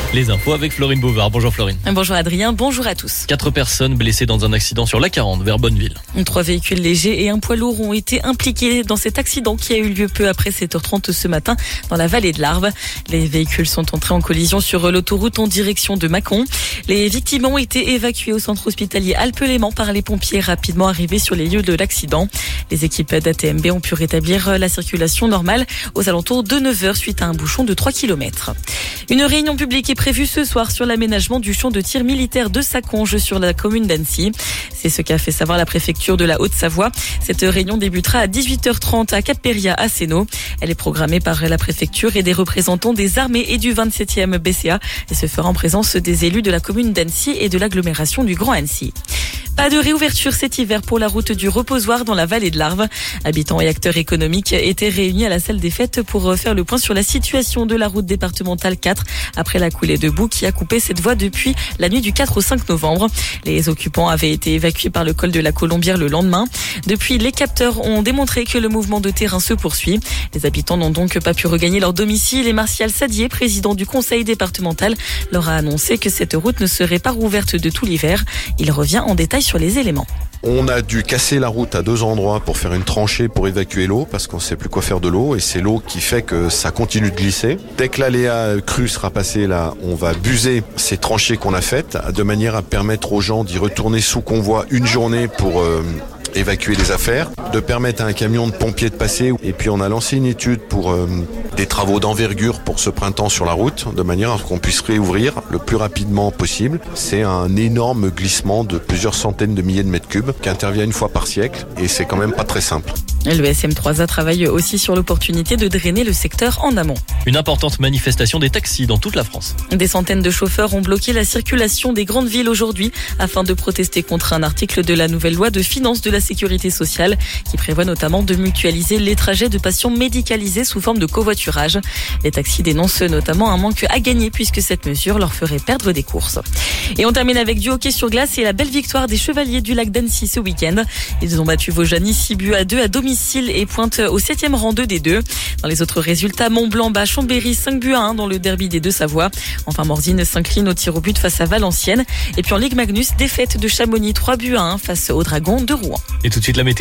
Les infos avec Florine Bouvard. Bonjour Florine. Bonjour Adrien, bonjour à tous. 4 personnes blessées dans un accident sur l'A40 vers Bonneville. 3 véhicules légers et un poids lourd ont été impliqués dans cet accident qui a eu lieu peu après 7h30 ce matin dans la vallée de l'Arve. Les véhicules sont entrés en collision sur l'autoroute en direction de Mâcon. Les victimes ont été évacuées au centre hospitalier Alpes-Léman par les pompiers rapidement arrivés sur les lieux de l'accident. Les équipes d'ATMB ont pu rétablir la circulation normale aux alentours de 9h suite à un bouchon de 3 km. Une réunion publique est prévue ce soir sur l'aménagement du champ de tir militaire de Saconge sur la commune d'Annecy. C'est ce qu'a fait savoir la préfecture de la Haute-Savoie. Cette réunion débutera à 18h30 à Cap-Péria à Sénaux. Elle est programmée par la préfecture et des représentants des armées et du 27e BCA et se fera en présence des élus de la commune d'Annecy et de l'agglomération du Grand Annecy. Pas de réouverture cet hiver pour la route du Reposoir dans la vallée de l'Arve. Habitants et acteurs économiques étaient réunis à la salle des fêtes pour faire le point sur la situation de la route départementale 4 après la coulée de boue qui a coupé cette voie depuis la nuit du 4 au 5 novembre. Les occupants avaient été évacués par le col de la Colombière le lendemain. Depuis, les capteurs ont démontré que le mouvement de terrain se poursuit. Les habitants n'ont donc pas pu regagner leur domicile et Martial Sadier, président du conseil départemental, leur a annoncé que cette route ne serait pas rouverte de tout l'hiver. Il revient en détail sur les éléments. On a dû casser la route à 2 endroits pour faire une tranchée pour évacuer l'eau parce qu'on ne sait plus quoi faire de l'eau et c'est l'eau qui fait que ça continue de glisser. Dès que l'aléa crue sera passé là, on va buser ces tranchées qu'on a faites de manière à permettre aux gens d'y retourner sous convoi une journée pour évacuer les affaires, de permettre à un camion de pompiers de passer. Et puis on a lancé une étude pour des travaux d'envergure pour ce printemps sur la route, de manière à ce qu'on puisse réouvrir le plus rapidement possible. C'est un énorme glissement de plusieurs centaines de milliers de mètres cubes qui intervient une fois par siècle et c'est quand même pas très simple. Le SM3A travaille aussi sur l'opportunité de drainer le secteur en amont. Une importante manifestation des taxis dans toute la France. Des centaines de chauffeurs ont bloqué la circulation des grandes villes aujourd'hui afin de protester contre un article de la nouvelle loi de finances de la sécurité sociale qui prévoit notamment de mutualiser les trajets de patients médicalisés sous forme de covoiturage. Les taxis dénoncent notamment un manque à gagner puisque cette mesure leur ferait perdre des courses. Et on termine avec du hockey sur glace et la belle victoire des Chevaliers du Lac d'Annecy ce week-end. Ils ont battu Vaujany 6-2 à domicile et pointent au 7e rang 2 des 2. Dans les autres résultats, Mont-Blanc bat Chambéry 5-1 dans le derby des Deux-Savoie. Enfin, Morzine s'incline au tir au but face à Valenciennes. Et puis en Ligue Magnus, défaite de Chamonix 3-1 face aux Dragons de Rouen. Et tout de suite la météo.